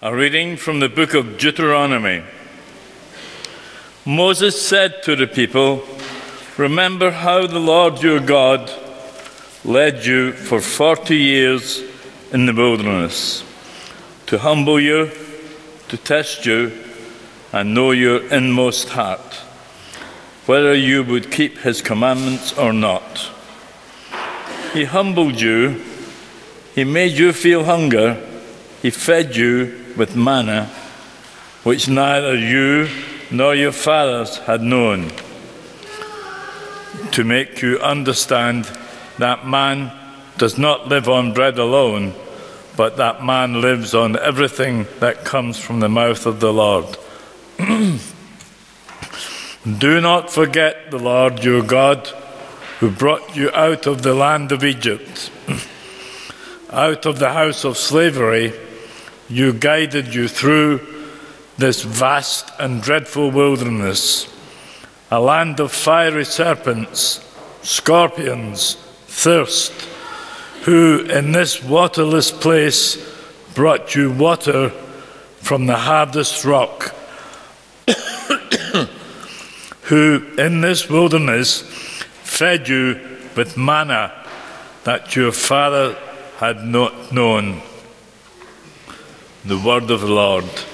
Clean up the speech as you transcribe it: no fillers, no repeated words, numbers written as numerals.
A reading from the book of Deuteronomy. Moses said to the people, "Remember how the Lord your God led you for 40 years in the wilderness, to humble you, to test you, and know your inmost heart, whether you would keep his commandments or not. He humbled you, he made you feel hunger, he fed you with manna, which neither you nor your fathers had known, to make you understand that man does not live on bread alone, but that man lives on everything that comes from the mouth of the Lord. Do not forget the Lord your God, who brought you out of the land of Egypt, out of the house of slavery. You guided you through this vast and dreadful wilderness, a land of fiery serpents, scorpions, thirst, who in this waterless place brought you water from the hardest rock, who in this wilderness fed you with manna that your father had not known." The word of the Lord.